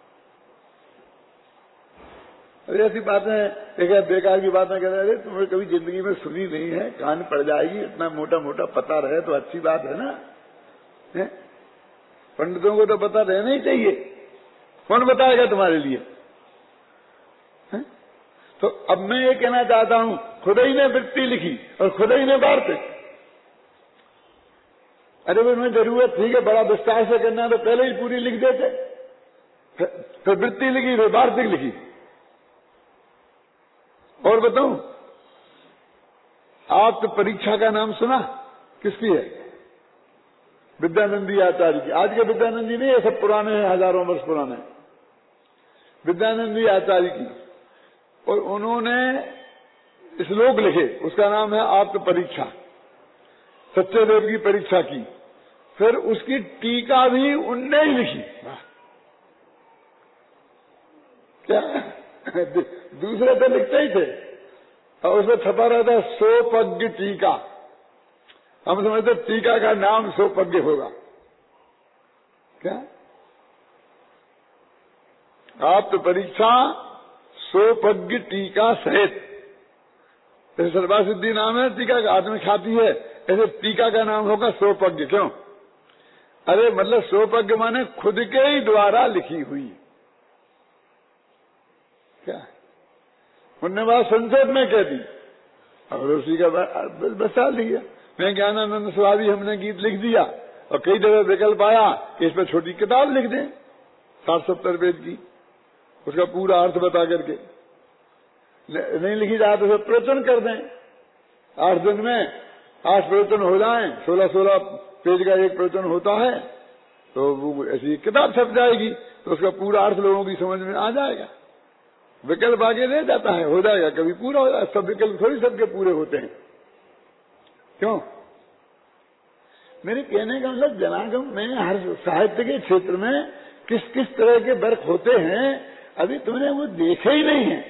ऐसी बातें देखा, बेकार की बातें कह रहे थे, तुम्हें कभी जिंदगी में सुनी नहीं है, कान पड़ जाएगी, इतना मोटा मोटा पता रहे तो अच्छी बात है ना। पंडितों को तो पता रहना ही चाहिए, कौन बताएगा तुम्हारे लिए? है? तो अब मैं ये कहना चाहता हूं, खुद ही ने वृत्ति लिखी और खुद ही ने वार्तिक। अरे भाई, मैं जरूरत थी कि बड़ा विस्तार से करना तो पहले ही पूरी लिख देते, फिर वृत्ति लिखी फिर वार्तिक लिखी। और बताऊं, आप तो परीक्षा का नाम सुना? किसकी है? विद्यानंदी आचार्य की। आज के विद्यानंदी नहीं, ये सब पुराने हैं, हजारों वर्ष पुराने। विद्यानंदी आचार्य की, और उन्होंने श्लोक लिखे, उसका नाम है आप्त परीक्षा, सच्चे देव की परीक्षा की। फिर उसकी टीका भी उनने ही लिखी। क्या दूसरे तो लिखते ही थे, और उसमें छपा रहता सोपज्ञ टीका। हम समझते टीका का नाम सोपज्ञ होगा क्या? आप तो परीक्षा सोपज्ञ टीका सहित, जैसे सर्वासिद्धि नाम है टीका का, आदमी खाती है, ऐसे टीका का नाम होगा सोपज्ञ। क्यों? अरे मतलब सोपज्ञ माने खुद के ही द्वारा लिखी हुई। क्या उनने बात संसद में कह दी और उसी का बसा लिया। मैं ज्ञानानंद स्वामी हमने गीत लिख दिया, और कई जगह विकल्प आया कि इस पर छोटी किताब लिख दें 60-70 पेज की, उसका पूरा अर्थ बता करके। नहीं लिखी जाए तो प्रवचन कर दें, 8 दिन में 8 प्रवचन हो जाएं, 16-16 पेज का एक प्रवचन होता है, तो वो ऐसी किताब छप जाएगी, तो उसका पूरा अर्थ लोगों की समझ में आ जाएगा। विकल्प आगे ले जाता है, हो जाएगा, कभी पूरा हो जाएगा। सब विकल्प थोड़ी सबके पूरे होते हैं। क्यों? मेरे कहने का मतलब जनागम में हर साहित्य के क्षेत्र में किस किस तरह के वर्क होते हैं, अभी तुमने वो देखे ही नहीं है,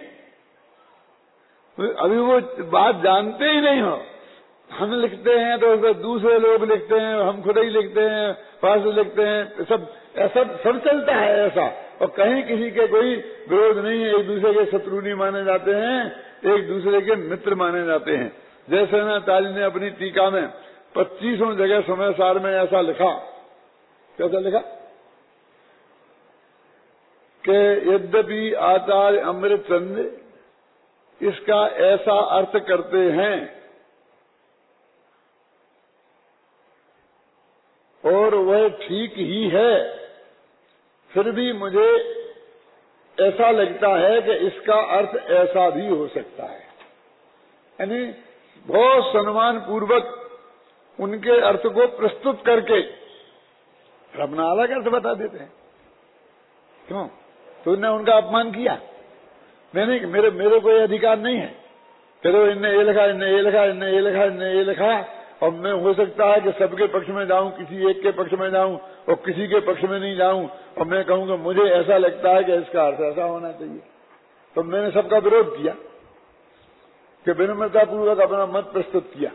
अभी वो बात जानते ही नहीं हो। हम लिखते हैं तो दूसरे लोग लिखते हैं, हम खुद ही लिखते हैं, पास लिखते हैं, सब चलता है ऐसा, और कहीं किसी के कोई विरोध नहीं है। एक दूसरे के शत्रु नहीं माने जाते हैं, एक दूसरे के मित्र माने जाते हैं। जैसे ना ताली ने अपनी टीका में 25 जगह समय सार में ऐसा लिखा, कैसा लिखा कि यद्यपि आचार्य अमृतचंद इसका ऐसा अर्थ करते हैं और वह ठीक ही है, फिर भी मुझे ऐसा लगता है कि इसका अर्थ ऐसा भी हो सकता है। यानी बहुत सम्मान पूर्वक उनके अर्थ को प्रस्तुत करके अपना अलग अर्थ बता देते हैं। क्यों? तो उन्होंने उनका अपमान किया? मैंने मेरे कोई अधिकार नहीं है, चलो इनने ये लिखा, इनने ये लिखा, इनने ये लिखा, इनने ये लिखा, और मैं हो सकता है कि सबके पक्ष में जाऊं, किसी एक के पक्ष में जाऊं और किसी के पक्ष में नहीं जाऊं, और मैं कहूंगा मुझे ऐसा लगता है कि इसका अर्थ ऐसा होना चाहिए। तो मैंने सबका विरोध किया कि विनम्रता पूर्वक अपना मत प्रस्तुत किया।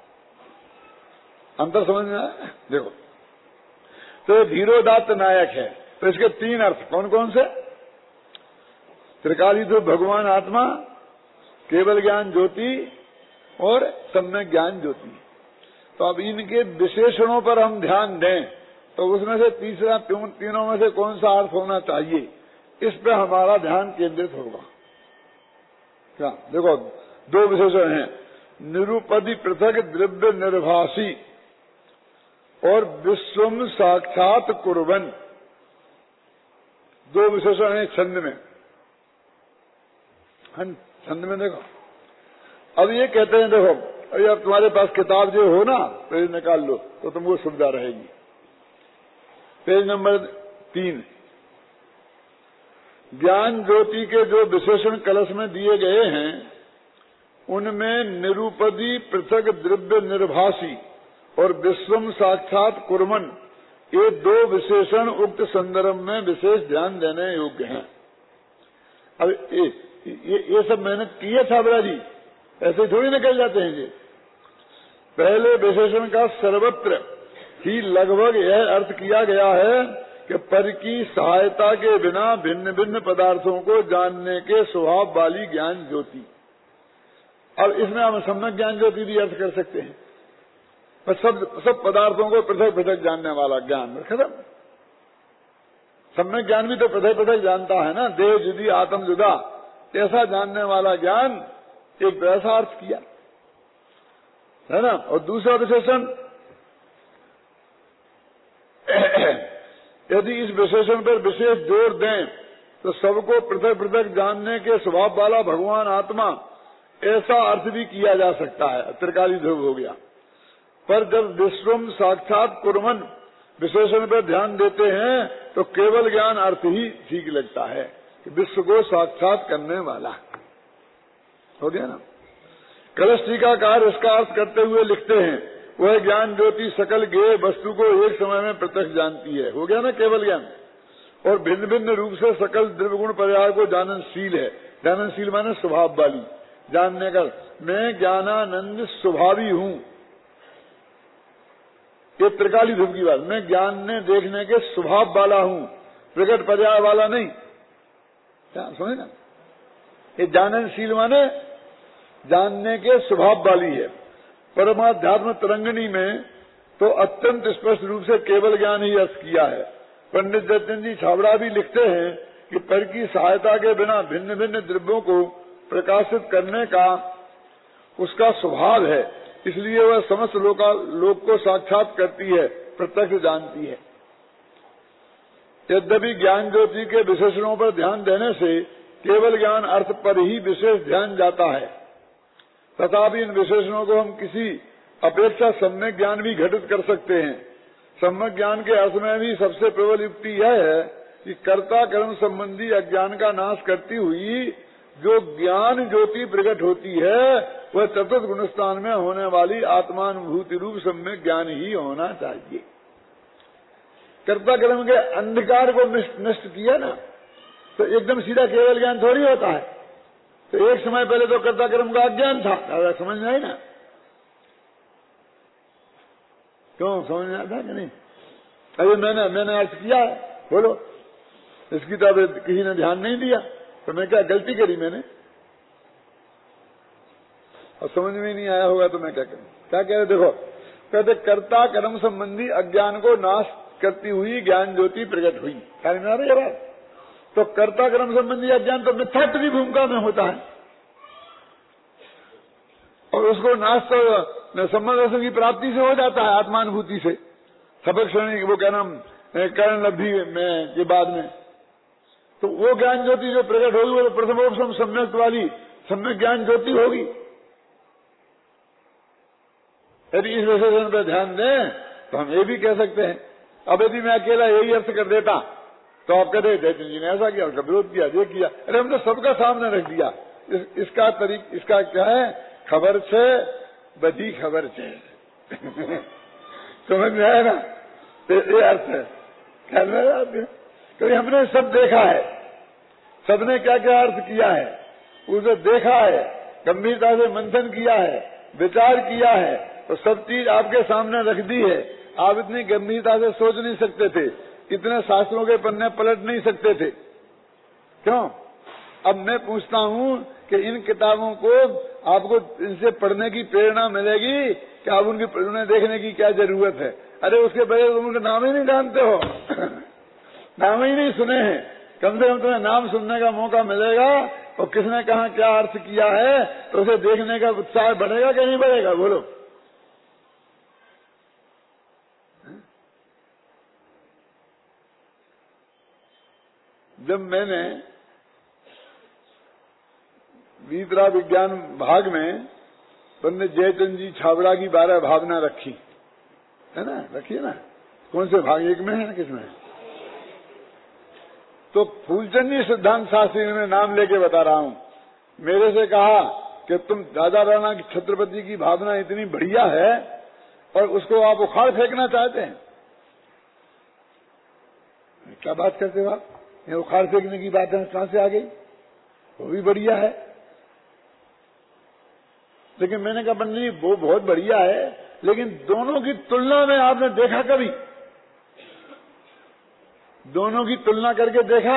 अंतर समझ में आया? देखो, तो धीरोदात्त नायक है, तो इसके 3 अर्थ कौन कौन से? त्रिकाली तो भगवान आत्मा, केवल ज्ञान ज्योति और सम्यक ज्ञान ज्योति। तो अब इनके विशेषणों पर हम ध्यान दें तो उसमें से तीसरा तीनों में से कौन सा अर्थ होना चाहिए, इस पर हमारा ध्यान केंद्रित होगा। क्या देखो, दो विशेषण हैं, निरूपदी पृथक द्रव्य निर्भासी और विश्वम साक्षात कुर्बन, दो विशेषण हैं छंद में। छंद में देखो, अब ये कहते हैं, देखो अभी अब तुम्हारे पास किताब जो हो ना, पेज निकाल लो तो तुमको सुविधा रहेगी। पेज नंबर 3, ज्ञान ज्योति के जो विशेषण कलश में दिए गए हैं उनमें निरूपदी पृथक द्रव्य निर्भासी और विश्वम साक्षात कुर्मन, ये दो विशेषण उक्त संदर्भ में विशेष ध्यान देने योग्य हैं। अब ये सब मेहनत की है छाबरा जी, ऐसे थोड़ी निकल जाते हैं जी। पहले विशेषण का सर्वत्र ही लगभग यह अर्थ किया गया है कि पर की सहायता के बिना भिन्न भिन्न पदार्थों को जानने के स्वभाव वाली ज्ञान ज्योति। और इसमें हम सम्यक ज्ञान ज्योति भी अर्थ कर सकते हैं, पर सब पदार्थों को पृथक पृथक जानने वाला ज्ञान खत्म। सम्यक ज्ञान भी तो पृथक पृथक जानता है ना, देह जुदी आत्म जुदा, ऐसा जानने वाला ज्ञान एक वैसा अर्थ किया है ना। और दूसरा विशेषण, यदि इस विशेषण पर विशेष जोर दें तो सबको पृथक पृथक जानने के स्वभाव वाला भगवान आत्मा, ऐसा अर्थ भी किया जा सकता है, त्रिकाली ध्रुव हो गया। पर जब विश्वम साक्षात कुर्मन विशेषण पर ध्यान देते हैं तो केवल ज्ञान अर्थ ही ठीक लगता है कि विश्व को साक्षात करने वाला हो गया ना। कलश टीकाकार इसका अर्थ करते हुए लिखते हैं, वह ज्ञान ज्योति सकल ज्ञेय वस्तु को एक समय में प्रत्यक्ष जानती है, हो गया ना केवल ज्ञान, और भिन्न भिन्न रूप से सकल द्रव्य गुण पर्याय को जाननशील है। जाननशील माने स्वभाव वाली, जानने का। मैं ज्ञानानंद स्वभावी हूँ, ये त्रिकाली ध्रुव की बात। मैं ज्ञानने देखने के स्वभाव वाला हूँ, प्रकट पर्याय वाला नहीं। सुने ना, ये जाननशील माने जानने के स्वभाव वाली है। परमाध्यात्म तरंगिणी में तो अत्यंत स्पष्ट रूप से केवल ज्ञान ही अर्थ किया है। पंडित दत्तन जी छाबड़ा भी लिखते हैं कि पर की सहायता के बिना भिन्न भिन्न द्रव्यों को प्रकाशित करने का उसका स्वभाव है, इसलिए वह समस्त लोक को साक्षात करती है, प्रत्यक्ष जानती है। यद्यपि ज्ञान ज्योति के विशेषणों पर ध्यान देने से केवल ज्ञान अर्थ पर ही विशेष ध्यान जाता है, तथापि इन विशेषणों को हम किसी अपेक्षा सम्यक ज्ञान भी घटित कर सकते हैं। सम्यक ज्ञान के अर्थ में भी सबसे प्रबल युक्ति यह है कि कर्ता कर्म संबंधी अज्ञान का नाश करती हुई जो ज्ञान ज्योति प्रकट होती है वह चतुर्थ गुणस्थान में होने वाली आत्मानुभूति रूप सम्यक ज्ञान ही होना चाहिए। कर्ता कर्म के अंधकार को नष्ट किया ना, तो एकदम सीधा केवल ज्ञान थोड़ी होता है। तो एक समय पहले तो कर्ता कर्म का अज्ञान था, समझ में आई ना? क्यों समझ में आता कि नहीं? अरे मैंने अर्थ किया है, बोलो इसकी तो अब किसी ने ध्यान नहीं दिया, तो मैं क्या गलती करी मैंने? और समझ में नहीं आया होगा तो मैं क्या करूं? क्या कह रहे? देखो कहते कर्ता कर्म संबंधी अज्ञान को नाश करती हुई ज्ञान ज्योति प्रकट हुई। ख्याल में आ रही है बात? तो कर्ता कर्म संबंधी अज्ञान तो मिथ्यात्व की भूमिका में होता है, और उसको नाश तो संबंध की प्राप्ति से हो जाता है, आत्मानुभूति से। सबक श्रेणी वो क्या नाम करण लब्धि में के बाद में तो वो ज्ञान ज्योति जो प्रकट होगी वो प्रथमोपम सम्यक वाली सम्यक ज्ञान ज्योति होगी। यदि इस विशेषण पर ध्यान दें तो हम ये भी कह सकते हैं, अब यदि मैं अकेला यही अर्थ कर देता तो आप कहते जयचंद जी ने ऐसा किया, उसका विरोध किया, ये किया। अरे हमने सबका सामने रख दिया। इसका क्या है? खबर छे बधी खबर छे। समझ में आया ना? तो ये अर्थ है। ख्याल में आया आपके? क्योंकि हमने सब देखा है, सबने क्या क्या अर्थ किया है उसे देखा है, गंभीरता से मंथन किया है, विचार किया है, तो सब चीज आपके सामने रख दी है। आप इतनी गंभीरता से सोच नहीं सकते थे, इतने शास्त्रों के पन्ने पलट नहीं सकते थे। क्यों? अब मैं पूछता हूँ कि इन किताबों को आपको इनसे पढ़ने की प्रेरणा मिलेगी कि आप उन्हें देखने की क्या जरूरत है? अरे उसके बगैर तुम उनके नाम ही नहीं जानते हो, नाम ही नहीं सुने हैं। कम से कम तुम्हें नाम सुनने का मौका मिलेगा और किसने कहा क्या अर्थ किया है, तो उसे देखने का उत्साह बढ़ेगा कि नहीं बढ़ेगा, बोलो। जब मैंने वीतरा विज्ञान भाग में पंडित जयचंद जी छाबड़ा की 12 भावना रखी है ना, रखी है ना, कौन से भाग, एक में है ना, किसमें? तो फूलचंद जी सिद्धांत शास्त्री में नाम लेके बता रहा हूं, मेरे से कहा कि तुम राजा राणा की छत्रपति की भावना इतनी बढ़िया है और उसको आप उखाड़ फेंकना चाहते हैं। क्या बात करते हो आप, ये उखाड़ फेंकने की बात है कहां से आ गई, वो भी बढ़िया है। लेकिन मैंने कहा पंडित जी वो बहुत बढ़िया है, लेकिन दोनों की तुलना में आपने देखा कभी, दोनों की तुलना करके देखा?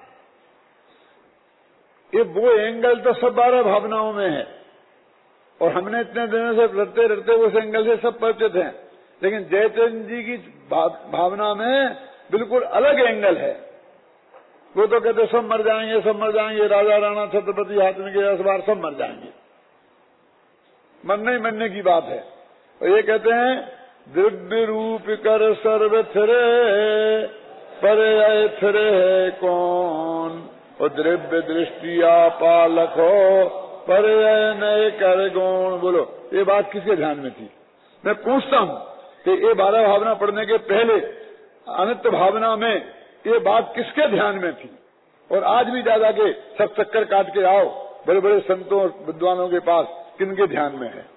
ये वो एंगल तो सब 12 भावनाओं में है और हमने इतने दिनों से रटते रटते उस एंगल से सब परिचित हैं, लेकिन जयचंद जी की भावना में बिल्कुल अलग एंगल है। वो तो कहते सब मर जाएंगे, सब मर जाएंगे, राजा राणा छत्रपति हाथ में गया, इस बार सब मर जाएंगे, मरने ही मरने की बात है। और ये कहते हैं दिव्य रूप कर सर्व थिरे, पर थिरे है कौन, और द्रव्य दृष्टिया पालक हो, पर नए कर गौण। बोलो ये बात किसके ध्यान में थी? मैं पूछता हूं कि ये 12 भावना पढ़ने के पहले अनित्य भावना में ये बात किसके ध्यान में थी? और आज भी ज्यादा के सब चक्कर काट के आओ बड़े बड़े संतों और विद्वानों के पास, किनके ध्यान में है?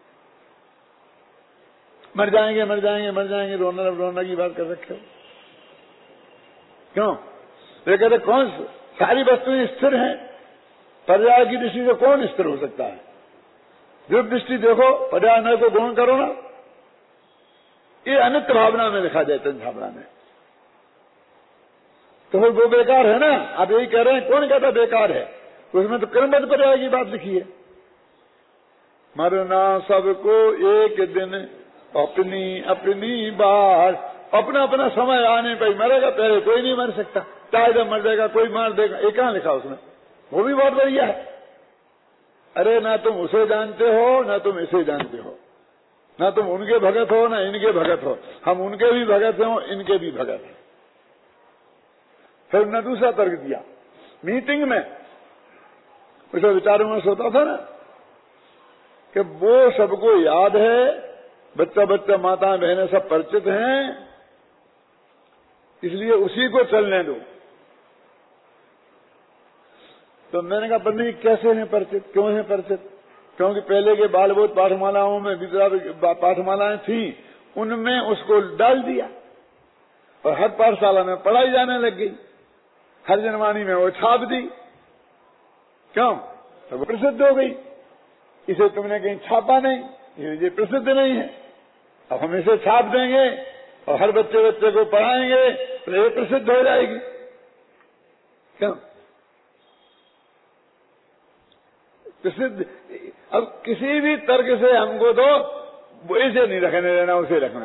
मर जाएंगे मर जाएंगे मर जाएंगे, रोना रोना की बात कर रखे हो क्यों? ये कहते कौन, सारी वस्तुएं स्थिर हैं, पर्याय की दृष्टि से कौन स्थिर हो सकता है? जो दृष्टि देखो, पर्याय न को गुण करो ना। ये अनित्य भावना में लिखा जाए चंद भावना में, तो फिर वो बेकार है ना। आप यही कह रहे हैं, कौन कहता बेकार है? उसमें तो क्रमबद्ध पर्याय की बात लिखी है, मरना सबको एक दिन अपनी अपनी बार, अपना अपना समय आने पर मरेगा, पहले कोई नहीं मर सकता, चाहे जब मर जाएगा कोई मार देगा। ये कहां लिखा उसमें? वो भी बहुत बढ़िया है। अरे ना तुम उसे जानते हो ना तुम इसे जानते हो, ना तुम उनके भगत हो ना इनके भगत हो, हम उनके भी भगत हो इनके भी भगत हैं। फिर न दूसरा तर्क दिया मीटिंग में, उसे विचारों में सोता था ना कि वो सबको याद है, बच्चा बच्चा माता बहनें सब परिचित हैं, इसलिए उसी को चलने दो। तो मैंने कहा पंडित जी कैसे हैं परिचित, क्यों हैं परिचित? क्योंकि पहले के बाल बोध पाठमालाओं में विद्या पाठमालाएं थी, उनमें उसको डाल दिया और हर पाठशाला में पढ़ाई जाने लग गई, हर जनवाणी में वो छाप दी। क्यों? तो वो प्रसिद्ध हो गई। इसे तुमने कहीं छापा नहीं, ये प्रसिद्ध नहीं है, अब हम इसे छाप देंगे और हर बच्चे बच्चे को पढ़ाएंगे तो ये प्रसिद्ध हो जाएगी। क्यों? प्रसिद्ध। अब किसी भी तर्क से हमको तो वो इसे नहीं रखने देना, उसे रखना।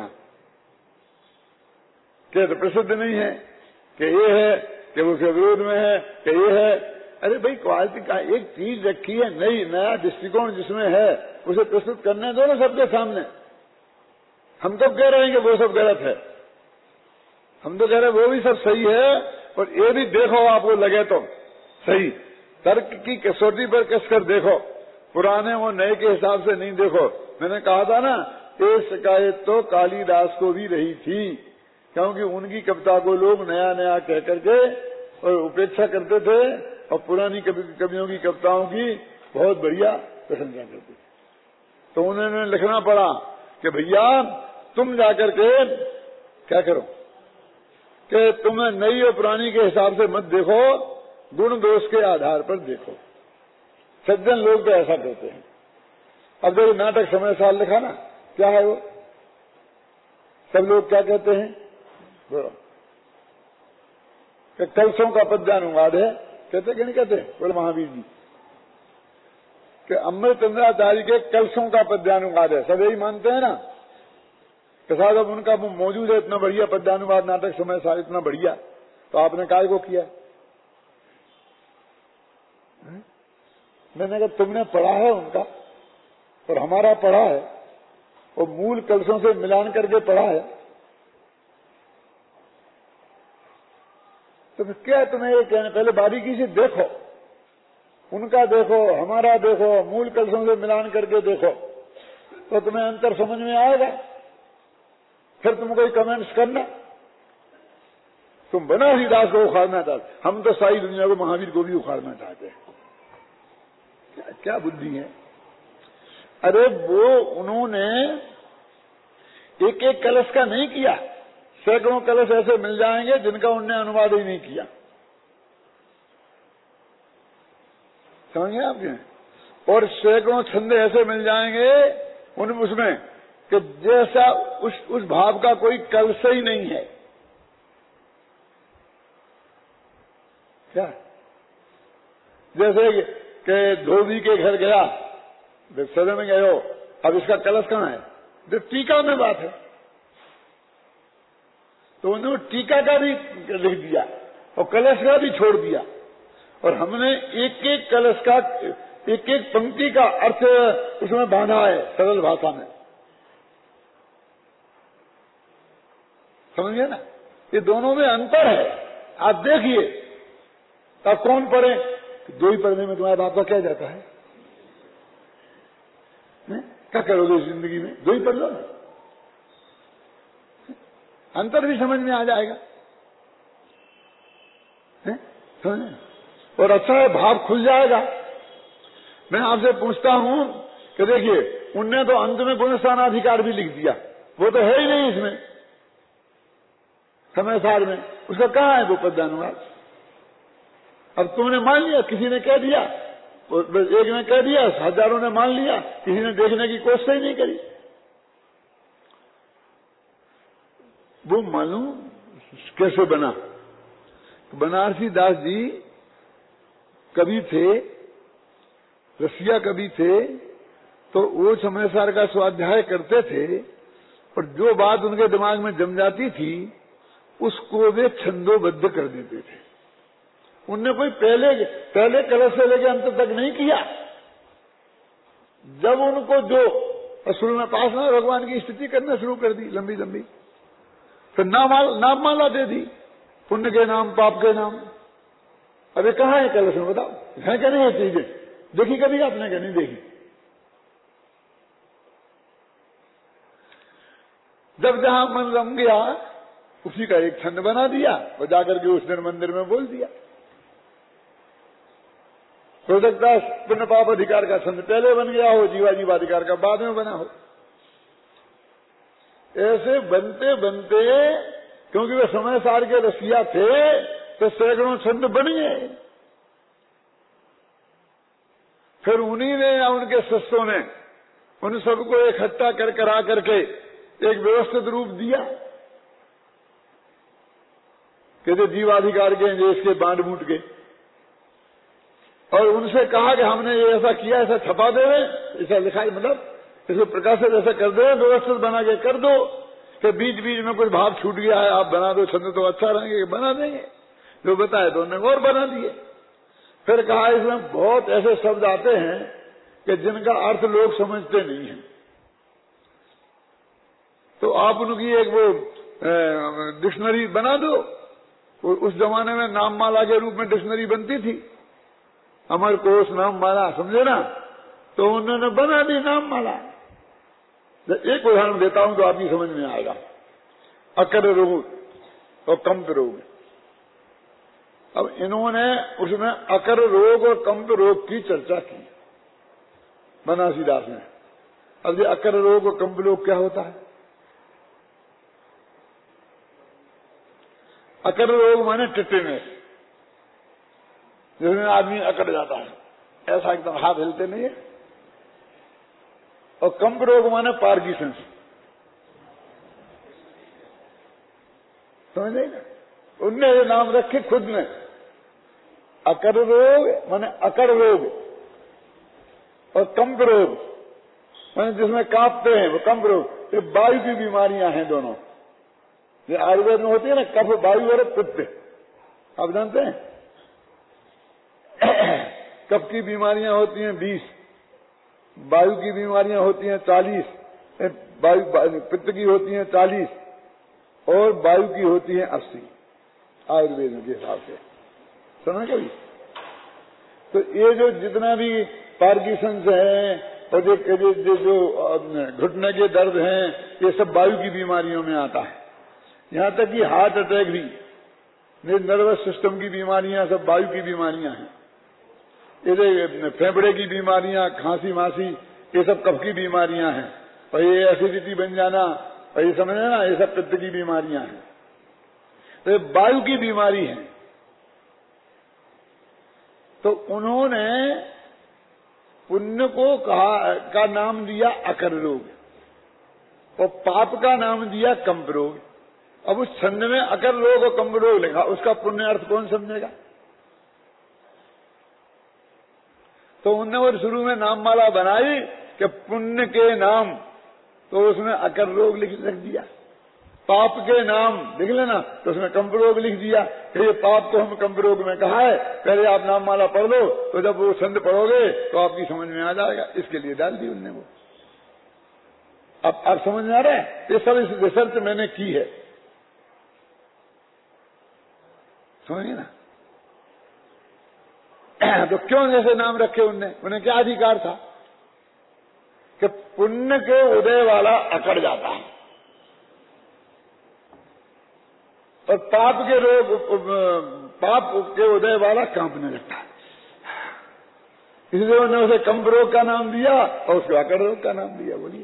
क्या तो प्रसिद्ध नहीं है कि ये है, कि वो उसके विरोध में है, कि ये है। अरे भाई क्वालिटी का एक चीज रखी है, नई नया दृष्टिकोण जिसमें है, उसे प्रस्तुत करने दो ना सबके सामने। हम तो कह रहे हैं कि वो सब गलत है, हम तो कह रहे हैं वो भी सब सही है, और ये भी देखो आपको लगे तो सही, तर्क की कसौटी पर कसकर देखो, पुराने वो नए के हिसाब से नहीं देखो। मैंने कहा था ना, ये शिकायत तो कालिदास को भी रही थी, क्योंकि उनकी कविता को लोग नया नया कह करके और उपेक्षा करते थे, और पुरानी कवियों की कविताओं की बहुत बढ़िया प्रशंसा करते थे। तो उन्होंने लिखना पड़ा कि भैया तुम जाकर के क्या करो कि तुम्हें नई और पुरानी के हिसाब से मत देखो, गुण दोष के आधार पर देखो। सज्जन लोग तो ऐसा कहते हैं। अब देखो नाटक समय साल लिखा ना, क्या है वो, सब लोग क्या कहते हैं, बोलो कि कलशों का पद्यानुवाद है, कहते कि नहीं कहते? बोले महावीर जी कि अमृतचंद्राचार्य के कलशों का पद्यानुवाद है, सब यही मानते हैं ना कि साहब अब उनका मौजूद है इतना बढ़िया पद्यानुवाद, नाटक समय साल इतना बढ़िया, तो आपने काय को किया? मैंने कहा तुमने पढ़ा है उनका और हमारा पढ़ा है, और मूल कलशों से मिलान करके पढ़ा है, तो क्या तुम्हें ये कहने, पहले बारीकी से देखो, उनका देखो, हमारा देखो, मूल कलशों से मिलान करके देखो, तो तुम्हें अंतर समझ में आएगा। फिर तुम कोई कमेंट्स करना। तुम बनारसी दास को उखाड़ना चाहते, हम तो सारी दुनिया को, महावीर को भी उखाड़ना चाहते हैं। क्या, क्या बुद्धि है। अरे वो उन्होंने एक एक कलश का नहीं किया, सैकड़ों कलश ऐसे मिल जाएंगे जिनका उनने अनुवाद ही नहीं किया। समझे आपके? और सैकड़ों छंद ऐसे मिल जाएंगे उसमें कि जैसा उस भाव का कोई कलश ही नहीं है। क्या? जैसे कि धोबी के घर गया, सदन में गए हो, अब इसका कलश कहाँ है? जो टीका में बात है, तो उन्होंने टीका का भी लिख दिया और कलश का भी छोड़ दिया, और हमने एक एक कलश का, एक एक पंक्ति का अर्थ उसमें बांधा है सरल भाषा में। समझिए ना, ये दोनों में अंतर है। आप देखिए, अब कौन पढ़े? दो ही पढ़ने में तुम्हारे बाप का क्या जाता है? क्या करोगे जिंदगी में? दो ही पढ़ लो ना, अंतर भी समझ में आ जाएगा। समझे? और अच्छा है, भाव खुल जाएगा। मैं आपसे पूछता हूं कि देखिए, उनने तो अंत में गुणस्थानाधिकार भी लिख दिया, वो तो है ही नहीं इसमें समय सार में, उसका कहाँ है वो पद्यानुवाद? अब तुमने मान लिया, किसी ने कह दिया, एक ने कह दिया, हजारों ने मान लिया, किसी ने देखने की कोशिश ही नहीं करी। वो मालूम कैसे बना? बनारसी दास जी कवि थे, रसिया कवि थे, तो वो समय सार का स्वाध्याय करते थे, और जो बात उनके दिमाग में जम जाती थी उसको वे छंदोबद्ध कर देते थे। उनने कोई पहले कलश से लेकर अंत तक नहीं किया। जब उनको जो असूल में पास ना, भगवान की स्तुति करना शुरू कर दी लंबी लंबी, फिर नाम माला दे दी, पुण्य के नाम, पाप के नाम। अबे कहाँ है कलश में? बताओ, है क्या नहीं ये चीजें? देखी कभी आपने? क्या नहीं देखी? जब जहां मन रम गया उसी का एक छंद बना दिया और जाकर के उस दिन मंदिर में बोल दिया। हो सकता है पुण्य पाप अधिकार का छंद पहले बन गया हो, जीवा जीवाधिकार का बाद में बना हो। ऐसे बनते बनते, क्योंकि वे समय सार के रसिया थे, तो सैकड़ों छंद बन गए। फिर उन्हीं ने या उनके शिष्यों ने उन सबको इकट्ठा कर करा करके एक व्यवस्थित रूप दिया कि जो जीवाधिकार के, जो इसके बांट बूट के, और उनसे कहा कि हमने ये ऐसा किया, ऐसा छपा दे, ऐसा लिखा, मतलब इसे प्रकाशित ऐसा कर दे, व्यवस्थित बना के कर दो कि बीच बीच में कुछ भाव छूट गया है, आप बना दो छंद तो अच्छा रहेंगे, बना देंगे। जो बताए तो उन्होंने और बना दिए। फिर कहा इसमें बहुत ऐसे शब्द आते हैं कि जिनका अर्थ लोग समझते नहीं हैं, तो आप उनकी एक वो डिक्शनरी बना दो। उस जमाने में नाममाला के रूप में डिक्शनरी बनती थी, अमर कोश नाममाला, समझे ना? तो उन्होंने बना दी नाममाला। एक उदाहरण देता हूं तो आपकी समझ में आएगा। अकर रोग और कंप रोग। अब इन्होंने उसमें अकर रोग और कंप रोग की चर्चा की बनारसी दास ने। अब ये अकर रोग और कंप रोग क्या होता है? अकर रोग माने टिट्टिनेस, जिसमें आदमी अकड़ जाता है, ऐसा एकदम हाथ हिलते नहीं है। और कंप रोग माने पार्किंसंस, समझ ना? उनने ये नाम रखे खुद ने। अकर रोग माने अकड़ रोग, और कंप रोग माने जिसमें कांपते हैं, वो कंप रोग। ये वायु की बीमारियां हैं दोनों। ये आयुर्वेद में होती है ना, कफ वायु और पित्त, आप जानते हैं। कफ की बीमारियां होती हैं 20, वायु की बीमारियां होती हैं 40, पित्त की होती हैं 40 और वायु की होती हैं 80 आयुर्वेद के हिसाब से। सुना कभी? तो ये जो जितना भी पार्किंसंस है और जो घुटने के दर्द हैं, ये सब वायु की बीमारियों में आता है। यहाँ तक कि हार्ट अटैक भी, नर्वस सिस्टम की बीमारियां सब वायु की बीमारियां हैं। ये फेफड़े की बीमारियां, खांसी मासी, ये सब कफ की बीमारियां हैं। और ये एसिडिटी बन जाना, और ये समझे ना, ये सब पित्त की बीमारियां हैं। तो ये वायु की बीमारी है। तो उन्होंने पुण्य को का नाम दिया अकर रोग और पाप का नाम दिया कंप रोग। अब उस छंद में अकर रोग और कंप रोग लिखा, उसका पुण्य अर्थ कौन समझेगा? तो उनने वो शुरू में नाम माला बनाई कि पुण्य के नाम, तो उसमें अकर रोग लिख दिया। पाप के नाम लिख लेना, तो उसमें कंप रोग लिख दिया कि ये पाप तो हम कंप रोग में कहा है, पहले आप नाम माला पढ़ लो, तो जब वो छंद पढ़ोगे तो आपकी समझ में आ जाएगा। इसके लिए डाल दी उनने वो। अब आप समझ में आ रहा है? ये सब इस रिसर्च मैंने की है, समझिए ना। तो क्यों जैसे नाम रखे उनने? उन्हें क्या अधिकार था कि पुण्य के उदय वाला अकड़ जाता है और पाप के उदय वाला कांपने लगता है। इसलिए उन्होंने उसे कंप रोग का नाम दिया और उसको अकड़ रोग का नाम दिया। बोलिए,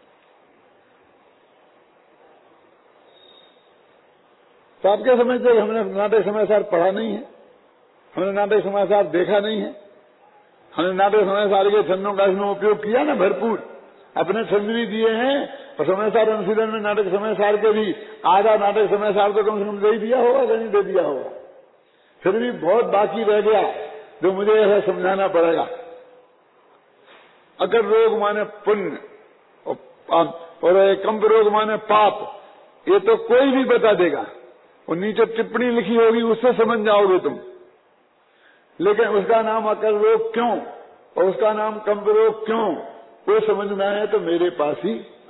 तो आप क्या समझते हैं? हमने नाटक समाचार पढ़ा नहीं है, हमने नाटक समाचार देखा नहीं है, हमने नाटक समाचार के छंदों का इसमें उपयोग किया ना भरपूर, अपने छंद भी दिए हैं और समाचार अनुशीलन में नाटक समाचार के भी आधा नाटक समाचार तो कम से कम दे दिया होगा कि नहीं दे दिया होगा। फिर भी बहुत बाकी रह गया जो मुझे ऐसा समझाना पड़ेगा। अगर रोग माने पुण्य और कंप रोग माने पाप, ये तो कोई भी बता देगा। और नीचे टिप्पणी लिखी होगी, उससे समझ जाओगे तुम। लेकिन उसका नाम अकर रोग क्यों और उसका नाम कंप रोग क्यों, वो समझना है तो मेरे पास ही